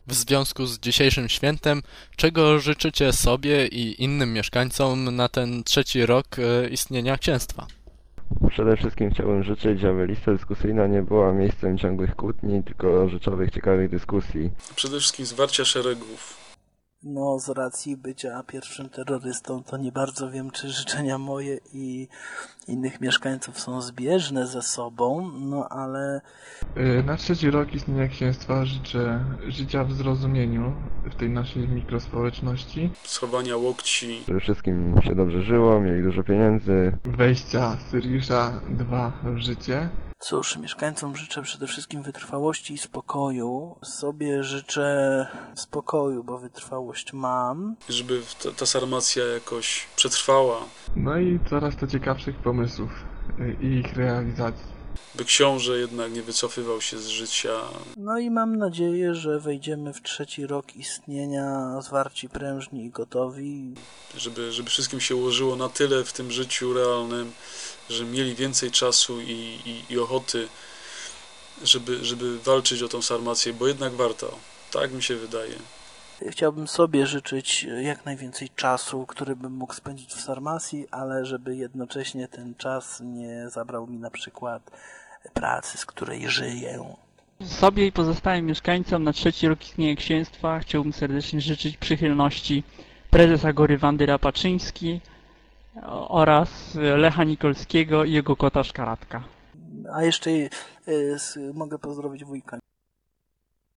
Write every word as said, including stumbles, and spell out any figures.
W związku z dzisiejszym świętem, czego życzycie sobie i innym mieszkańcom na ten trzeci rok e, istnienia księstwa? Przede wszystkim chciałbym życzyć, aby lista dyskusyjna nie była miejscem ciągłych kłótni, tylko rzeczowych, ciekawych dyskusji. Przede wszystkim zwarcia szeregów. No, z racji bycia pierwszym terrorystą, to nie bardzo wiem, czy życzenia moje i innych mieszkańców są zbieżne ze sobą, no ale... Na trzeci rok istnienia księstwa życzę życia w zrozumieniu w tej naszej mikrospołeczności, Schowania łokci. Żeby wszystkim się dobrze żyło, mieli dużo pieniędzy. wejścia Syriusza dwa w życie. Cóż, mieszkańcom życzę przede wszystkim wytrwałości i spokoju. Sobie życzę spokoju, bo wytrwałość mam. Żeby ta, ta sarmacja jakoś przetrwała. No i coraz to ciekawszych pomysłów i ich realizacji. By książę jednak nie wycofywał się z życia. No i mam nadzieję, że wejdziemy w trzeci rok istnienia zwarci, prężni i gotowi. Żeby, żeby wszystkim się ułożyło na tyle w tym życiu realnym, że mieli więcej czasu i, i, i ochoty, żeby, żeby walczyć o tą sarmację, bo jednak warto. Tak mi się wydaje. Chciałbym sobie życzyć jak najwięcej czasu, który bym mógł spędzić w Sarmasji, ale żeby jednocześnie ten czas nie zabrał mi na przykład pracy, z której żyję. Sobie i pozostałym mieszkańcom na trzeci rok istnienia księstwa chciałbym serdecznie życzyć przychylności prezesa Gory Wandy Rapaczyński oraz Lecha Nikolskiego i jego kota Szkaratka. A jeszcze y, mogę pozdrowić wujka.